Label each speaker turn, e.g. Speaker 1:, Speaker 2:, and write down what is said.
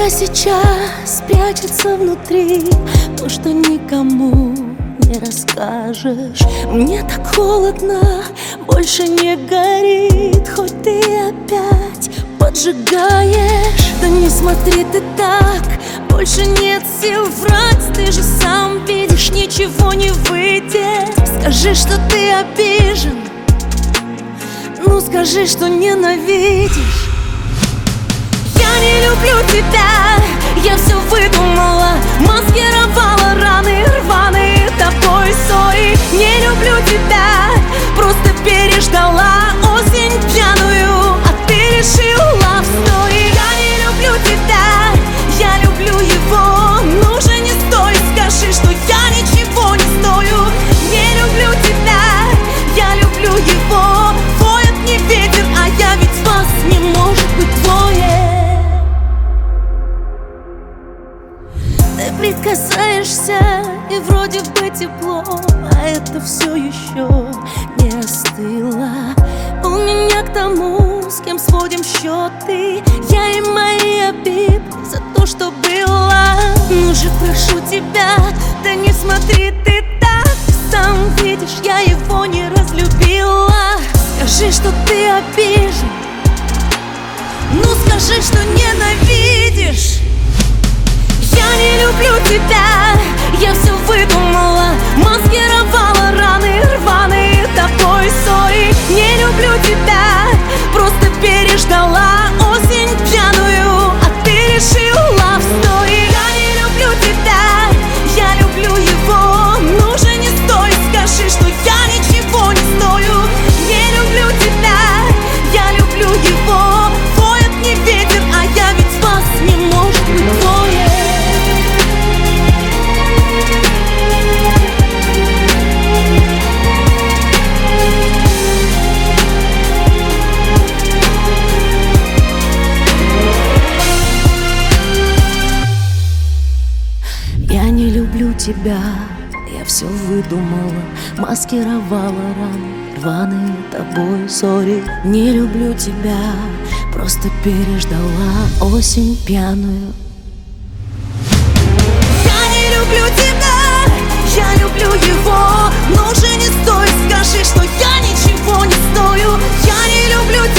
Speaker 1: тебя сейчас прячется внутри, то, что никому не расскажешь. Мне так холодно, больше не горит, хоть ты опять поджигаешь. Да не смотри ты так, больше нет сил врать. Ты же сам видишь, ничего не выйдет. Скажи, что ты обижен, ну скажи, что ненавидишь. Я не люблю тебя, я все выдумала, маскировала раны рваные тобой ссори. Не люблю тебя, просто переждала осень пьяную, а ты решила в story. Я не люблю тебя, я люблю его, ну же не стой, скажи, что я ничего не стою. Не люблю тебя, я люблю его, воет мне ветер, а я ведь вас не может быть двое. Ты прикасаешься, и вроде бы тепло, а это все еще не остыло. У меня к тому, с кем сводим счеты, я и мои обиды за то, что было. Ну же, прошу тебя, да не смотри ты так, сам видишь, я его не разлюбила. Скажи, что ты обижен, ну скажи, что ненавидишь. Я не люблю тебя, я все выдумала, маскировала раны рваные тобой ссори. Не люблю тебя, просто переждала осень пьяную, а ты решила в story. Я не люблю тебя, я люблю его, ну же не стой, скажи, что я ничего не стою. Не люблю тебя, я люблю его, воет мне ветер, а я ведь вас не может быть двое. Я не люблю тебя, я все выдумала, маскировала раны рваные тобой ссори. Не люблю тебя, просто переждала осень пьяную. Я не люблю тебя, я люблю его, ну же не стой, скажи, что я ничего не стою. Я не люблю тебя.